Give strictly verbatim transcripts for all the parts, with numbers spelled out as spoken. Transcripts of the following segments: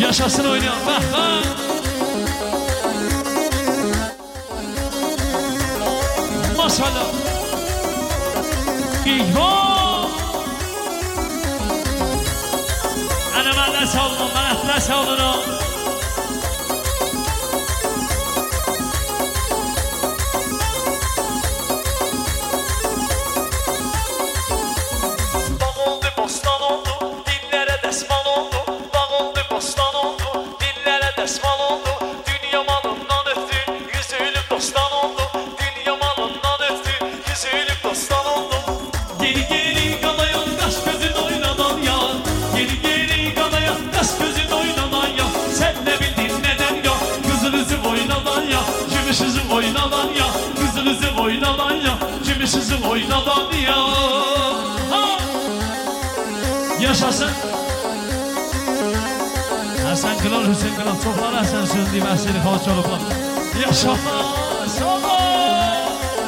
Yaşasın oynayan. Bak bak. Maşallah. İhvan. Ana benden sağ olun, bana sağ olun. Bağ oldu, bostan oldu, dillere desman oldu. Bağ oldu, bostan oldu, dillere desman oldu. Dünya malından öptü, yüzülüp dostan oldu. Dünya malından öptü, yüzülüp dostan oldu. Geri geri kalayan kaş gözün oynanan ya. Geri geri kalayan kaş gözün oynanan ya. Sen ne bildin neden ya. Kızıl üzüm oynanan ya. Gümüş üzüm oynanan ya. Kızıl üzüm oynanan ya. Gümüş üzüm oynanan ya. Ha! Yaşasın. Hasan Kral, Hüseyin Kral, çoklar Hasan Sözlü Məhsili Xalçalıqlar. Yaşasın. Sağ olun.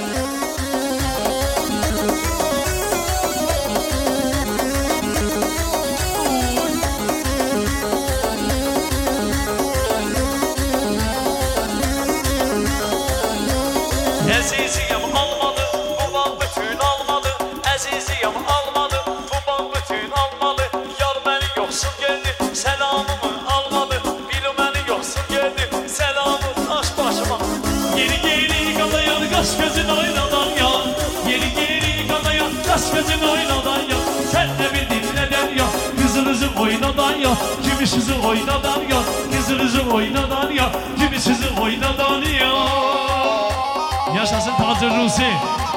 Əziziyəm almadı, bu bağ bütün almadı. Əziziyəm almadı, bu bağ bütün almalı. Yar məni yoxsul geldi, selamımı almadı. Bilu məni yoxsul geldi, selamı taş başıma. Geri geri kalayan kaş gözün oynanan ya. Geri geri kalayan kaş gözün oynanan ya. Sen ne bildin neden ya. Kızıl üzüm oynanan ya. Gümüş üzüm oynanan ya. Kızıl üzüm oynanan ya. Gümüş üzüm oynanan ya. Yaşasın Tacir Rusi.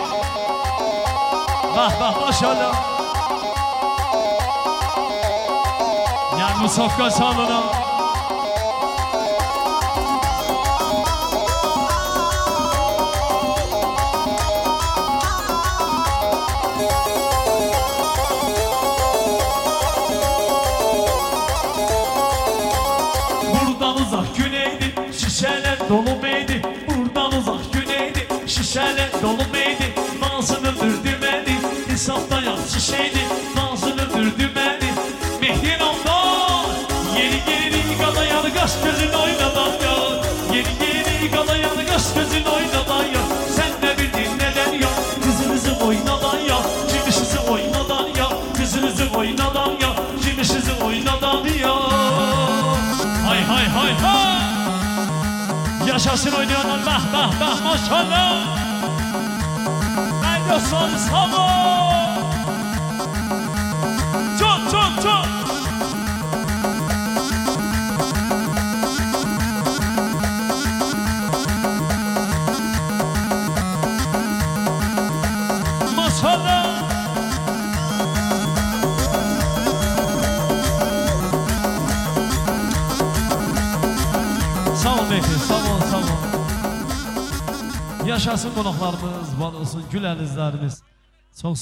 Bak bak maşallah. Yani Musafka salona. Buradan uzak güneydi, şişeler dolu meydi. Buradan uzak güneydi, şişeler dolu meydi. Nazını dürdümedi, hesapta yanlış şeydi. Nazını dürdümedi, Mehdi Namdar. Yeni geri kalayan kaş gözün oynadan ya. Yeni geri kalayan kaş gözün oynadan ya. Sen ne bildin neden ya. Kızınızı oynadan ya. Kimişizi oynadan ya. Kızınızı oynadan ya. Kimişizi oynadan ya. Hay hay hay hay. Yaşasın oynayanlar. Bah bah bah maşallah. Ben de son sabah. Çok çok çok. Maşallah. Sağ ol Mehdi, sağ ol, sağ ol. Yaşasın qonaqlarımız, var olsun gül əlizlərimiz. Çox